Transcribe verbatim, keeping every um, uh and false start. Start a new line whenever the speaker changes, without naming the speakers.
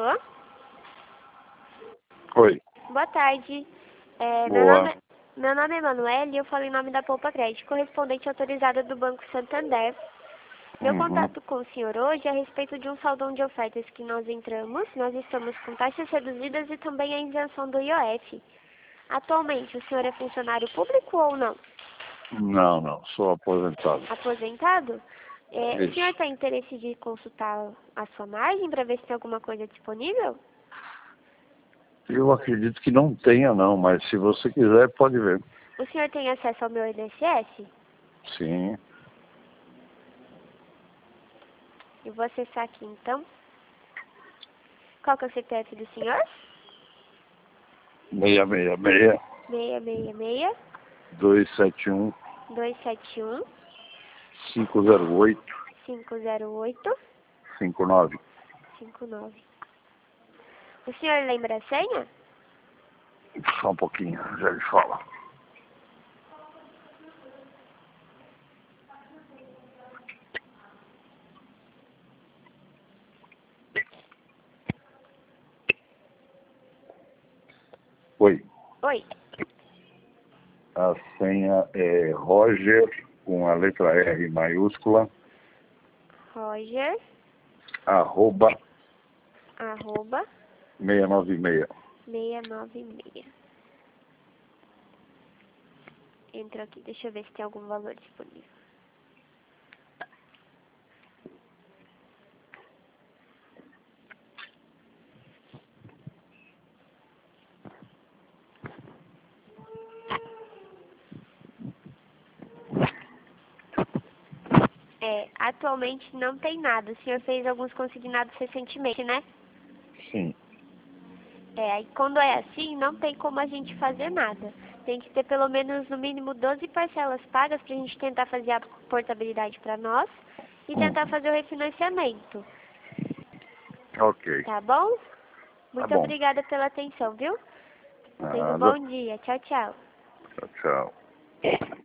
Alô?
Oi.
Boa tarde. É, meu,
Boa.
nome, meu nome é Emanuele e eu falo em nome da Poupa Crédito, correspondente autorizada do Banco Santander. Meu
Uhum.
contato com o senhor hoje é a respeito de um saldão de ofertas que nós entramos. Nós estamos com taxas reduzidas e também a isenção do I O F. Atualmente, o senhor é funcionário público ou não?
Não, não, sou aposentado.
Aposentado? É, o senhor
Isso.
tem interesse de consultar a sua margem para ver se tem alguma coisa disponível?
Eu acredito que não tenha não, mas se você quiser pode ver.
O senhor tem acesso ao meu I N S S?
Sim.
Eu vou acessar aqui então. Qual que é o C P F do senhor?
seis seis seis,
seis seis seis,
dois sete um,
dois sete um,
cinco zero oito,
cinco zero oito,
cinco nove.
cinco nove. O senhor lembra a senha?
Só um pouquinho, já lhe falo. Oi.
Oi.
A senha é Roger, com a letra R maiúscula,
Roger,
arroba
arroba,
seiscentos e noventa e seis.
seiscentos e noventa e seis. Entra aqui, deixa eu ver se tem algum valor disponível. É, atualmente não tem nada. O senhor fez alguns consignados recentemente, né?
Sim.
É, aí quando é assim, não tem como a gente fazer nada. Tem que ter pelo menos, no mínimo, doze parcelas pagas pra gente tentar fazer a portabilidade pra nós e tentar
Uhum.
fazer o refinanciamento.
Ok.
Tá bom?
Tá
Muito
bom.
obrigada pela atenção, viu? Tenha um
Nada.
bom dia. Tchau, tchau.
Tchau, tchau.